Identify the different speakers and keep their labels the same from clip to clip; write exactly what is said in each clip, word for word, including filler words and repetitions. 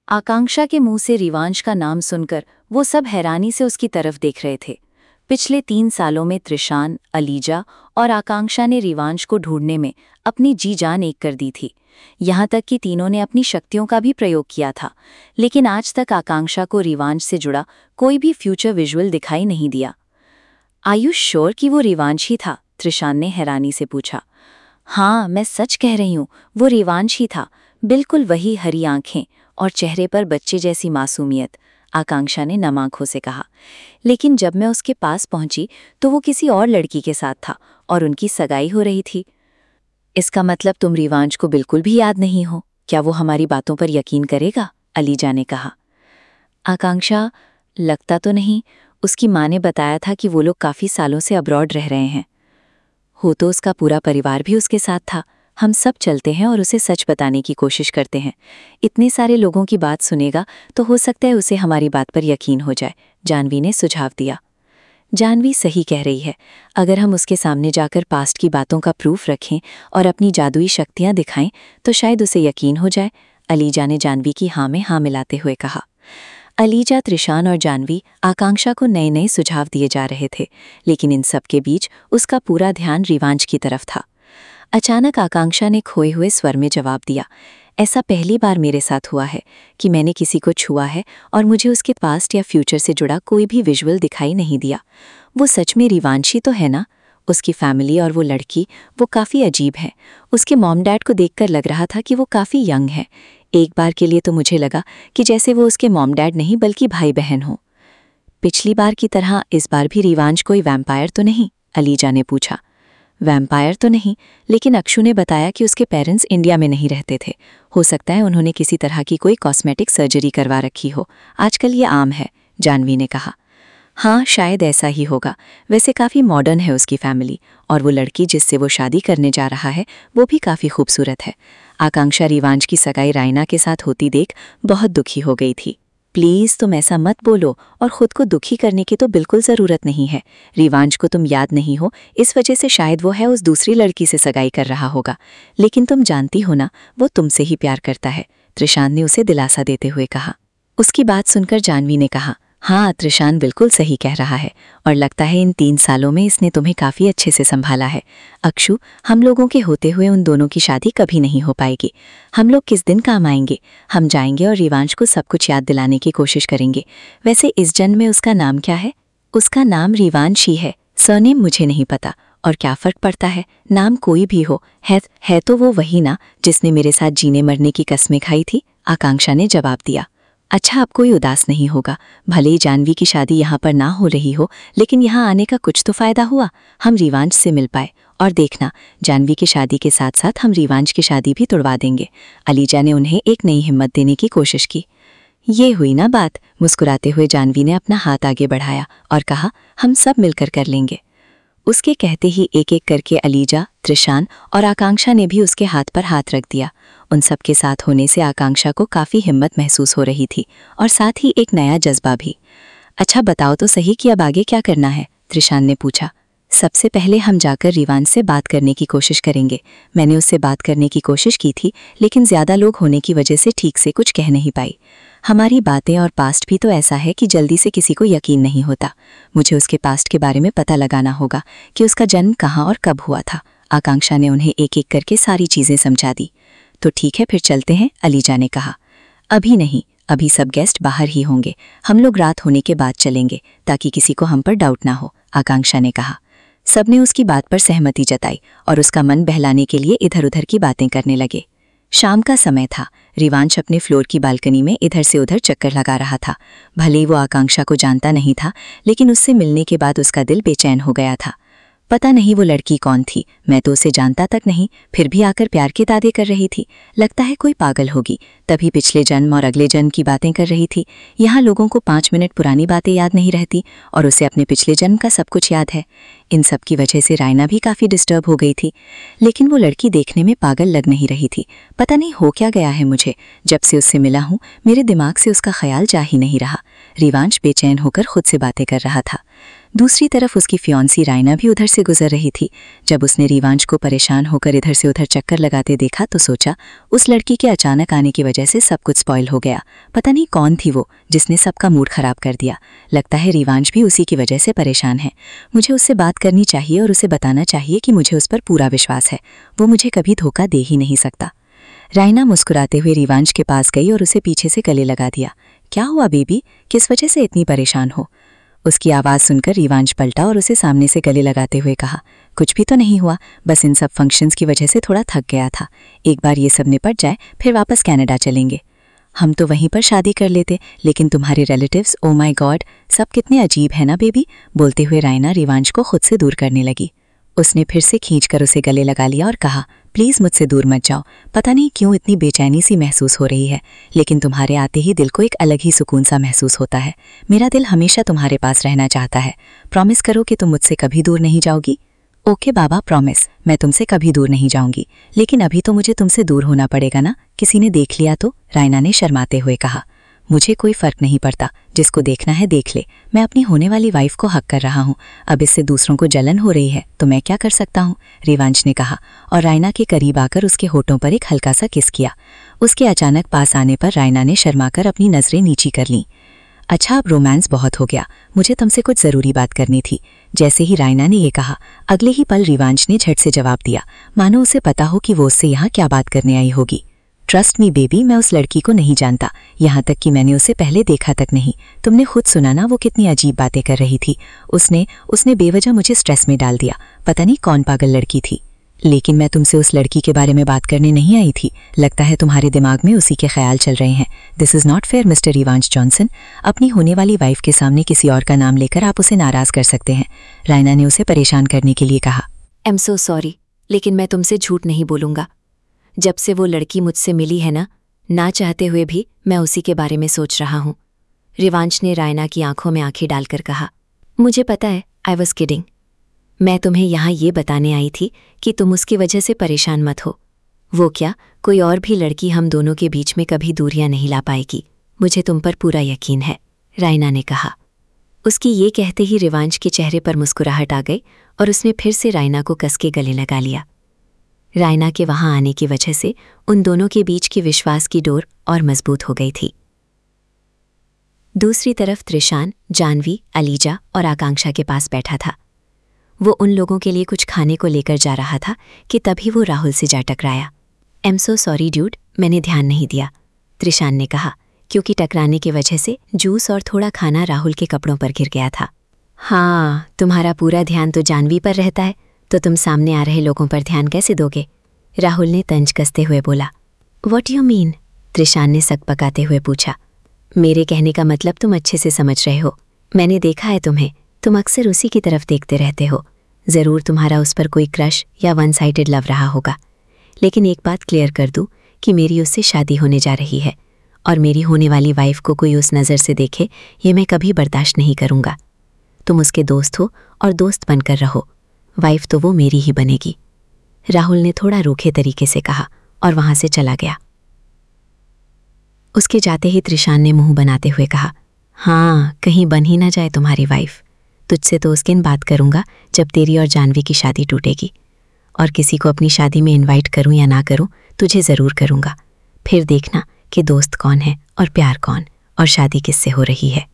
Speaker 1: आकांक्षा के मुंह से रिवांश का नाम सुनकर वो सब हैरानी से उसकी तरफ देख रहे थे। पिछले तीन सालों में त्रिशान, अलीजा और आकांक्षा ने रिवांश को ढूंढने में अपनी जी जान एक कर दी थी। यहाँ तक कि तीनों ने अपनी शक्तियों का भी प्रयोग किया था, लेकिन आज तक आकांक्षा को रिवांश से जुड़ा कोई भी फ्यूचर विजुअल दिखाई नहीं दिया। आयुष श्योर कि वो रिवांश ही था? त्रिशान ने हैरानी से पूछा। हाँ, मैं सच कह रही हूँ, वो रिवांश ही था। बिल्कुल वही हरी आंखें और चेहरे पर बच्चे जैसी मासूमियत, आकांक्षा ने नम आंखों से कहा। लेकिन जब मैं उसके पास पहुंची तो वो किसी और लड़की के साथ था और उनकी सगाई हो रही थी। इसका मतलब तुम रिवांश को बिल्कुल भी याद नहीं हो? क्या वो हमारी बातों पर यकीन करेगा? अलीजा ने कहा। आकांक्षा, लगता तो नहीं। उसकी माँ ने बताया था कि वो लोग काफी सालों से अब्रॉड रह रहे हैं। हो तो उसका पूरा परिवार भी उसके साथ था। हम सब चलते हैं और उसे सच बताने की कोशिश करते हैं। इतने सारे लोगों की बात सुनेगा तो हो सकता है उसे हमारी बात पर यकीन हो जाए, जानवी ने सुझाव दिया। जानवी सही कह रही है। अगर हम उसके सामने जाकर पास्ट की बातों का प्रूफ रखें और अपनी जादुई शक्तियां दिखाएं तो शायद उसे यकीन हो जाए, अलीजा ने जानवी की हाँ में हाँ मिलाते हुए कहा। अलीजा, त्रिशान और जानवी आकांक्षा को नए नए सुझाव दिए जा रहे थे, लेकिन इन सब के बीच उसका पूरा ध्यान रिवांश की तरफ था। अचानक आकांक्षा ने खोए हुए स्वर में जवाब दिया। ऐसा पहली बार मेरे साथ हुआ है कि मैंने किसी को छुआ है और मुझे उसके पास्ट या फ्यूचर से जुड़ा कोई भी विजुअल दिखाई नहीं दिया। वो सच में रिवांशी तो है ना? उसकी फैमिली और वो लड़की, वो काफ़ी अजीब है। उसके मॉम डैड को देखकर लग रहा था कि वो काफ़ी यंग है। एक बार के लिए तो मुझे लगा कि जैसे वो उसके मॉम डैड नहीं बल्कि भाई बहन हो। पिछली बार की तरह इस बार भी रिवांश कोई वैम्पायर तो नहीं? अलीजा ने पूछा। वैम्पायर तो नहीं, लेकिन अक्षु ने बताया कि उसके पेरेंट्स इंडिया में नहीं रहते थे। हो सकता है उन्होंने किसी तरह की कोई कॉस्मेटिक सर्जरी करवा रखी हो। आजकल ये आम है, जानवी ने कहा। हाँ, शायद ऐसा ही होगा। वैसे काफ़ी मॉडर्न है उसकी फैमिली, और वो लड़की जिससे वो शादी करने जा रहा है वो भी काफ़ी खूबसूरत है। आकांक्षा रिवांश की सगाई रायना के साथ होती देख बहुत दुखी हो गई थी। प्लीज़ तुम ऐसा मत बोलो, और ख़ुद को दुखी करने की तो बिल्कुल ज़रूरत नहीं है। रिवांश को तुम याद नहीं हो, इस वजह से शायद वो है उस दूसरी लड़की से सगाई कर रहा होगा। लेकिन तुम जानती हो ना, वो तुमसे ही प्यार करता है, त्रिशान ने उसे दिलासा देते हुए कहा। उसकी बात सुनकर जानवी ने कहा, हाँ, त्रिशान बिल्कुल सही कह रहा है, और लगता है इन तीन सालों में इसने तुम्हें काफ़ी अच्छे से संभाला है। अक्षु, हम लोगों के होते हुए उन दोनों की शादी कभी नहीं हो पाएगी। हम लोग किस दिन काम आएंगे? हम जाएंगे और रिवांश को सब कुछ याद दिलाने की कोशिश करेंगे। वैसे इस जन्म में उसका नाम क्या है? उसका नाम रिवांश ही है। सरनेम मुझे नहीं पता, और क्या फ़र्क पड़ता है, नाम कोई भी हो। है, है तो वो वही ना जिसने मेरे साथ जीने मरने की कस्में खाई थी, आकांक्षा ने जवाब दिया। अच्छा, अब कोई उदास नहीं होगा। भले ही जानवी की शादी यहाँ पर ना हो रही हो, लेकिन यहाँ आने का कुछ तो फ़ायदा हुआ। हम रिवांश से मिल पाए, और देखना, जानवी की शादी के साथ साथ हम रिवांश की शादी भी तुड़वा देंगे। अलीजा ने उन्हें एक नई हिम्मत देने की कोशिश की। ये हुई ना बात। मुस्कुराते हुए जानवी ने अपना हाथ आगे बढ़ाया और कहा, हम सब मिलकर कर लेंगे। उसके कहते ही एक एक करके अलीजा, त्रिशान और आकांक्षा ने भी उसके हाथ पर हाथ रख दिया। उन सब के साथ होने से आकांक्षा को काफ़ी हिम्मत महसूस हो रही थी, और साथ ही एक नया जज्बा भी। अच्छा बताओ तो सही कि अब आगे क्या करना है? त्रिशान ने पूछा। सबसे पहले हम जाकर रिवांश से बात करने की कोशिश करेंगे। मैंने उससे बात करने की कोशिश की थी, लेकिन ज़्यादा लोग होने की वजह से ठीक से कुछ कह नहीं पाई। हमारी बातें और पास्ट भी तो ऐसा है कि जल्दी से किसी को यकीन नहीं होता। मुझे उसके पास्ट के बारे में पता लगाना होगा कि उसका जन्म कहाँ और कब हुआ था। आकांक्षा ने उन्हें एक एक करके सारी चीज़ें समझा दी। तो ठीक है, फिर चलते हैं, अलीजा ने कहा। अभी नहीं, अभी सब गेस्ट बाहर ही होंगे। हम लोग रात होने के बाद चलेंगे, ताकि किसी को हम पर डाउट ना हो, आकांक्षा ने कहा। सबने उसकी बात पर सहमति जताई और उसका मन बहलाने के लिए इधर उधर की बातें करने लगे। शाम का समय था। रिवांश अपने फ्लोर की बालकनी में इधर से उधर चक्कर लगा रहा था। भले ही वो आकांक्षा को जानता नहीं था, लेकिन उससे मिलने के बाद उसका दिल बेचैन हो गया था। पता नहीं वो लड़की कौन थी, मैं तो उसे जानता तक नहीं, फिर भी आकर प्यार के दादे कर रही थी। लगता है कोई पागल होगी, तभी पिछले जन्म और अगले जन्म की बातें कर रही थी। यहाँ लोगों को पाँच मिनट पुरानी बातें याद नहीं रहती, और उसे अपने पिछले जन्म का सब कुछ याद है। इन सब की वजह से रायना भी काफ़ी डिस्टर्ब हो गई थी, लेकिन वो लड़की देखने में पागल लग नहीं रही थी। पता नहीं हो क्या गया है मुझे, जब से उससे मिला हूँ मेरे दिमाग से उसका ख्याल जा ही नहीं रहा। रिवांश बेचैन होकर खुद से बातें कर रहा था।
Speaker 2: दूसरी तरफ उसकी फियांसी रायना भी उधर से गुजर रही थी। जब उसने रिवांश को परेशान होकर इधर से उधर चक्कर लगाते देखा तो सोचा उस लड़की के अचानक आने की वजह से सब कुछ स्पॉइल हो गया। पता नहीं कौन थी वो जिसने सबका मूड खराब कर दिया। लगता है रिवांश भी उसी की वजह से परेशान है। मुझे उससे बात करनी चाहिए और उसे बताना चाहिए कि मुझे उस पर पूरा विश्वास है, वो मुझे कभी धोखा दे ही नहीं सकता। रायना मुस्कुराते हुए रिवांश के पास गई और उसे पीछे से गले लगा दिया। क्या हुआ बेबी, किस वजह से इतनी परेशान हो? उसकी आवाज़ सुनकर रिवांश पलटा और उसे सामने से गले लगाते हुए कहा, कुछ भी तो नहीं हुआ, बस इन सब फंक्शंस की वजह से थोड़ा थक गया था। एक बार ये सब निपट जाए फिर वापस कनाडा चलेंगे। हम तो वहीं पर शादी कर लेते, लेकिन तुम्हारे रिलेटिव्स, ओ माय गॉड, सब कितने अजीब है ना बेबी। बोलते हुए रायना रिवांश को खुद से दूर करने लगी। उसने फिर से खींचकर उसे गले लगा लिया और कहा, प्लीज़ मुझसे दूर मत जाओ। पता नहीं क्यों इतनी बेचैनी सी महसूस हो रही है, लेकिन तुम्हारे आते ही दिल को एक अलग ही सुकून सा महसूस होता है। मेरा दिल हमेशा तुम्हारे पास रहना चाहता है। प्रॉमिस करो कि तुम मुझसे कभी दूर नहीं जाओगी। ओके बाबा, प्रॉमिस, मैं तुमसे कभी दूर नहीं जाऊंगी, लेकिन अभी तो मुझे तुमसे दूर होना पड़ेगा ना, किसी ने देख लिया तो? रायना ने शर्माते हुए कहा। मुझे कोई फर्क नहीं पड़ता, जिसको देखना है देख ले। मैं अपनी होने वाली वाइफ को हक कर रहा हूँ। अब इससे दूसरों को जलन हो रही है तो मैं क्या कर सकता हूँ, रिवांश ने कहा और रायना के करीब आकर उसके होठों पर एक हल्का सा किस किया। उसके अचानक पास आने पर रायना ने शर्माकर अपनी नजरें नीची कर लीं। अच्छा, अब रोमांस बहुत हो गया, मुझे तुमसे कुछ ज़रूरी बात करनी थी। जैसे ही रायना ने ये कहा, अगले ही पल रिवांश ने झट से जवाब दिया, मानो उसे पता हो कि वो उससे यहाँ क्या बात करने आई होगी। ट्रस्ट मी बेबी, मैं उस लड़की को नहीं जानता, यहाँ तक कि मैंने उसे पहले देखा तक नहीं। तुमने खुद सुना ना वो कितनी अजीब बातें कर रही थी। उसने उसने बेवजह मुझे स्ट्रेस में डाल दिया। पता नहीं कौन पागल लड़की थी। लेकिन मैं तुमसे उस लड़की के बारे में बात करने नहीं आई थी। लगता है तुम्हारे दिमाग में उसी के ख्याल चल रहे हैं। This is not fair mister Rivansh Johnson. अपनी होने वाली वाइफ के सामने किसी और का नाम लेकर आप उसे नाराज़ कर सकते हैं, रायना ने उसे परेशान करने के लिए कहा।
Speaker 1: आई एम सो सॉरी, लेकिन मैं तुमसे झूठ नहीं बोलूँगा। जब से वो लड़की मुझसे मिली है ना, ना चाहते हुए भी मैं उसी के बारे में सोच रहा हूँ। रिवांश ने रायना की आंखों में आंखें डालकर कहा। मुझे पता है, आई वॉज किडिंग। मैं तुम्हें यहाँ ये बताने आई थी कि तुम उसकी वजह से परेशान मत हो। वो क्या, कोई और भी लड़की हम दोनों के बीच में कभी दूरियां नहीं ला पाएगी। मुझे तुम पर पूरा यकीन है, रायना ने कहा। उसकी ये कहते ही रिवांश के चेहरे पर मुस्कुराहट आ गई और उसने फिर से रायना को कस के गले लगा लिया। रायना के वहां आने की वजह से उन दोनों के बीच की विश्वास की डोर और मजबूत हो गई थी। दूसरी तरफ त्रिशान, जानवी, अलीजा और आकांक्षा के पास बैठा था। वो उन लोगों के लिए कुछ खाने को लेकर जा रहा था कि तभी वो राहुल से जा टकराया। I am so sorry dude, मैंने ध्यान नहीं दिया, त्रिशान ने कहा, क्योंकि टकराने की वजह से जूस और थोड़ा खाना राहुल के कपड़ों पर गिर गया था। हाँ, तुम्हारा पूरा ध्यान तो जानवी पर रहता है, तो तुम सामने आ रहे लोगों पर ध्यान कैसे दोगे? राहुल ने तंज कसते हुए बोला। What you mean? त्रिशान ने सकपकाते हुए पूछा। मेरे कहने का मतलब तुम अच्छे से समझ रहे हो। मैंने देखा है तुम्हें, तुम अक्सर उसी की तरफ देखते रहते हो। ज़रूर तुम्हारा उस पर कोई क्रश या वन साइडेड लव रहा होगा, लेकिन एक बात क्लियर कर दूं कि मेरी उससे शादी होने जा रही है और मेरी होने वाली वाइफ को कोई उस नज़र से देखे ये मैं कभी बर्दाश्त नहीं करूँगा। तुम उसके दोस्त हो और दोस्त बनकर रहो, वाइफ तो वो मेरी ही बनेगी, राहुल ने थोड़ा रूखे तरीके से कहा और वहां से चला गया। उसके जाते ही त्रिशान ने मुंह बनाते हुए कहा, हाँ, कहीं बन ही ना जाए तुम्हारी वाइफ। तुझसे तो उस दिन बात करूंगा जब तेरी और जानवी की शादी टूटेगी, और किसी को अपनी शादी में इनवाइट करूं या ना करूं, तुझे ज़रूर करूंगा। फिर देखना कि दोस्त कौन है और प्यार कौन, और शादी किससे हो रही है।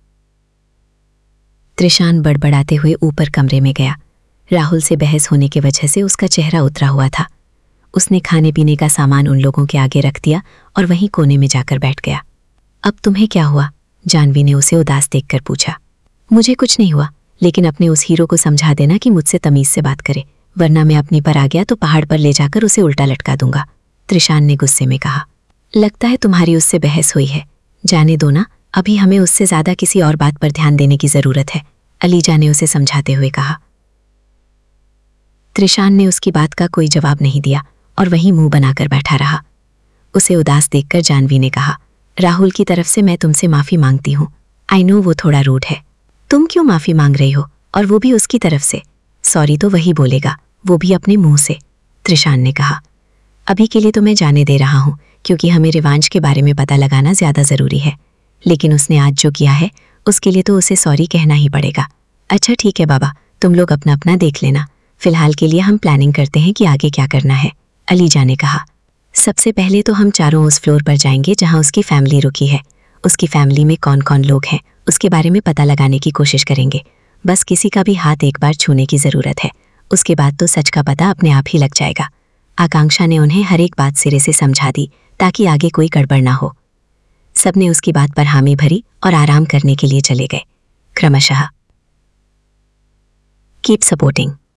Speaker 1: त्रिशान बड़बड़ाते हुए ऊपर कमरे में गया। राहुल से बहस होने की वजह से उसका चेहरा उतरा हुआ था। उसने खाने पीने का सामान उन लोगों के आगे रख दिया और वहीं कोने में जाकर बैठ गया। अब तुम्हें क्या हुआ? जानवी ने उसे उदास देखकर पूछा। मुझे कुछ नहीं हुआ, लेकिन अपने उस हीरो को समझा देना कि मुझसे तमीज से बात करे, वरना मैं अपने पर आ गया तो पहाड़ पर ले जाकर उसे उल्टा लटका दूंगा, त्रिशान ने गुस्से में कहा। लगता है तुम्हारी उससे बहस हुई है, जाने दो ना, अभी हमें उससे ज्यादा किसी और बात पर ध्यान देने की जरूरत है, अलीजा ने उसे समझाते हुए कहा। त्रिशान ने उसकी बात का कोई जवाब नहीं दिया और वहीं मुंह बनाकर बैठा रहा। उसे उदास देखकर जानवी ने कहा, राहुल की तरफ से मैं तुमसे माफ़ी मांगती हूँ। आई नो वो थोड़ा रूड है। तुम क्यों माफ़ी मांग रही हो, और वो भी उसकी तरफ से? सॉरी तो वही बोलेगा, वो भी अपने मुंह से, त्रिशान ने कहा। अभी के लिए तो मैं जाने दे रहा हूँ, क्योंकि हमें रिवांश के बारे में पता लगाना ज़्यादा ज़रूरी है, लेकिन उसने आज जो किया है उसके लिए तो उसे सॉरी कहना ही पड़ेगा।
Speaker 2: अच्छा ठीक है बाबा, तुम लोग अपना अपना देख लेना, फिलहाल के लिए हम प्लानिंग करते हैं कि आगे क्या करना है, अलीजा ने कहा। सबसे पहले तो हम चारों उस फ्लोर पर जाएंगे जहां उसकी फैमिली रुकी है। उसकी फैमिली में कौन कौन लोग हैं उसके बारे में पता लगाने की कोशिश करेंगे। बस किसी का भी हाथ एक बार छूने की ज़रूरत है, उसके बाद तो सच का पता अपने आप ही लग जाएगा। आकांक्षा ने उन्हें हर एक बात सिरे से समझा दी ताकि आगे कोई गड़बड़ ना हो। सबने उसकी बात पर हामी भरी और आराम करने के लिए चले गए। क्रमशः कीप सपोर्टिंग।